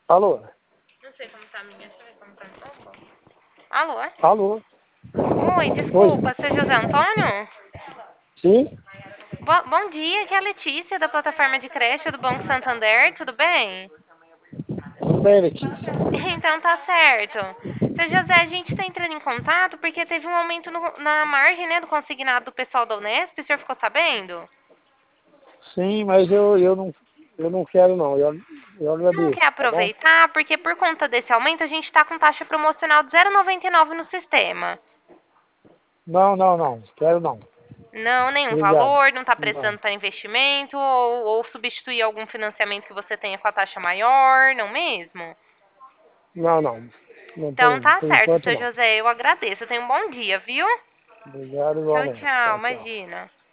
Alô? Não sei como tá a minha, deixa eu ver como tá no combo. Alô? Alô? Oi, Oi? desculpa, seu José Antônio? Sim? Bom dia, aqui é a Letícia, da plataforma de creche do Banco Santander, tudo bem? Tudo bem, Letícia? Então tá certo. Seu José, a gente tá entrando em contato porque teve um aumento na margem, né, do consignado do pessoal da Unesp, o senhor ficou sabendo? Sim, mas eu não quero não. Eu Não agradeço, quer tá bom? aproveitar? Porque por conta desse aumento a gente tá com taxa promocional de 0,99 no sistema. Não. Quero não. Não, nenhum Obrigado. valor, não está Não. precisando para investimento ou substituir algum financiamento que você tenha com a taxa maior, não mesmo? Não. Não Então tá por certo, enquanto seu não. José, eu agradeço. Tenha um bom dia, viu? Obrigado Tchau, igualmente. tchau, Tchau, tchau. imagina.